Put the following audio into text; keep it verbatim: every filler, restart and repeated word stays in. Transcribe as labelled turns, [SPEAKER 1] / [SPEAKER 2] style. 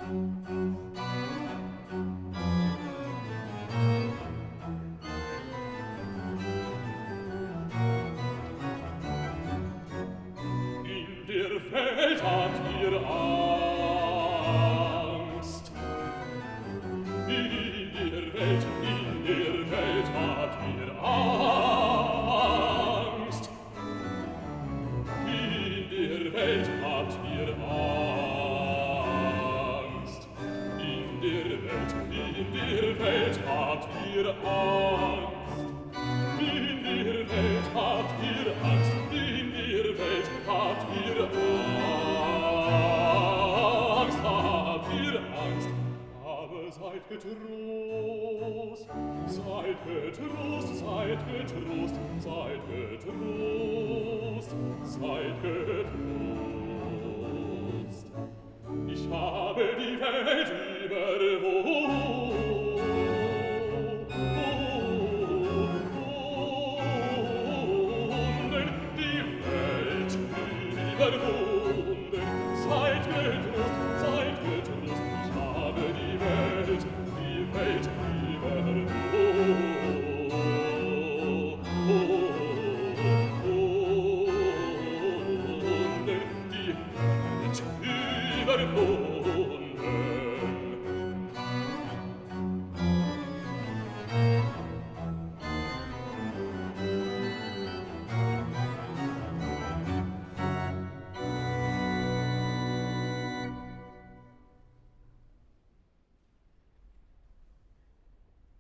[SPEAKER 1] In der Welt habt ihr Angst. In der Welt, in der Welt habt ihr Angst. In der Welt habt ihr Angst. In der Welt, in der Welt habt ihr Angst. In der Welt habt ihr Angst. In der Welt habt ihr Angst. Habt ihr Angst. Aber seid getrost. Seid getrost, seid getrost, seid getrost, seid getrost. Ich habe die Welt überwunden, die Welt überwunden.